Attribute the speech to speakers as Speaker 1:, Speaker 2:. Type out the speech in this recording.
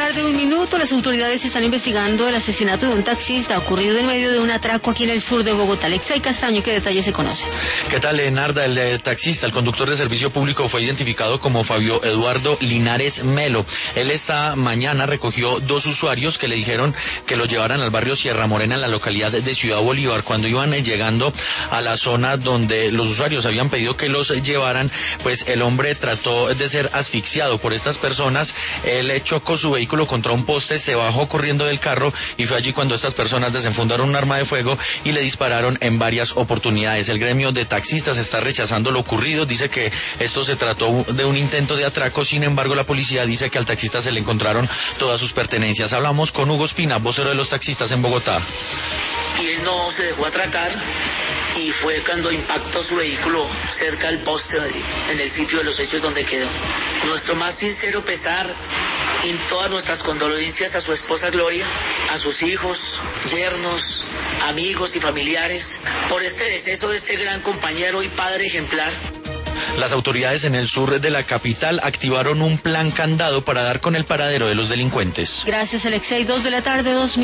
Speaker 1: tarde, 1 minuto. Las autoridades están investigando el asesinato de un taxista ocurrido en medio de un atraco aquí en el sur de Bogotá. Alexei Castaño, ¿qué detalles se conocen?
Speaker 2: ¿Qué tal, Narda? El taxista, el conductor de servicio público, fue identificado como Fabio Eduardo Linares Melo. Él esta mañana recogió 2 usuarios que le dijeron que lo llevaran al barrio Sierra Morena, en la localidad de Ciudad Bolívar. Cuando iban llegando a la zona donde los usuarios habían pedido que los llevaran, pues el hombre trató de ser asfixiado por estas personas. Él chocó su vehículo contra un poste, se bajó corriendo del carro y fue allí cuando estas personas desenfundaron un arma de fuego y le dispararon en varias oportunidades. El gremio de taxistas está rechazando lo ocurrido, dice que esto se trató de un intento de atraco. Sin embargo, la policía dice que al taxista se le encontraron todas sus pertenencias. Hablamos con Hugo Espina, vocero de los taxistas en Bogotá.
Speaker 3: Y él no se dejó atracar y fue cuando impactó su vehículo cerca del poste en el sitio de los hechos donde quedó. Nuestro más sincero pesar y todas nuestras condolencias a su esposa Gloria, a sus hijos, yernos, amigos y familiares por este deceso de este gran compañero y padre ejemplar.
Speaker 2: Las autoridades en el sur de la capital activaron un plan candado para dar con el paradero de los delincuentes.
Speaker 1: Gracias, Alexei. 2 de la tarde, 2 minutos.